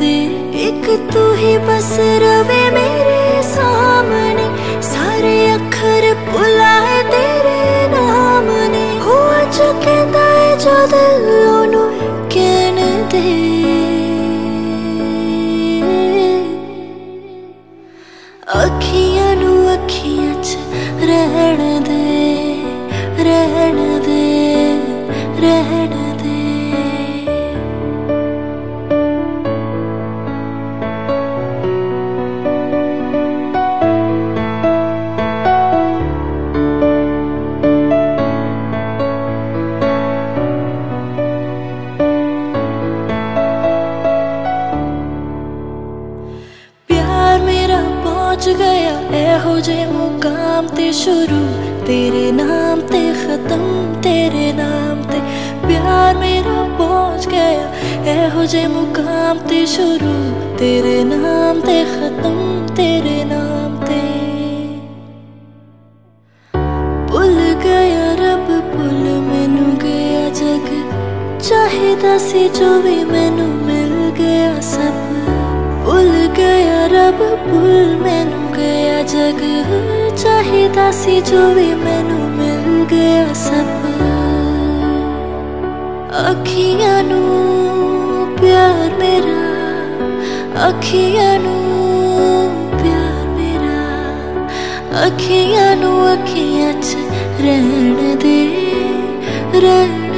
दे। एक तू ही बस रवे मेरे सामने, सारे अखर भुलाए तेरे नाम ने। हुआ जो कहता है जो दिल ओनू कहन दे। अखियां नू अखियां च रहन दे, रहन दे, रहन दे। प्यार मेरा पहुंच गया एहो जे मुकाम ते शुरू, तेरे नाम ते खत्म, तेरे नाम ते। प्यार मेरा पहुंच गया एहो जे मुकाम ते शुरू, तेरे नाम ते खत्म, तेरे नाम ते। भुल गया रब भुल मैनू गया जग, चाहिदा सी जो भी मैनू मिल गया सब। भुल गया रब भुल मैनू गया जग, चाहिदा सी जो भी मैनू मिल गया सब। अखियां नू प्यार मेरा, अखियां नू प्यार मेरा। अखियां नू अखियां च रहन दे, रहन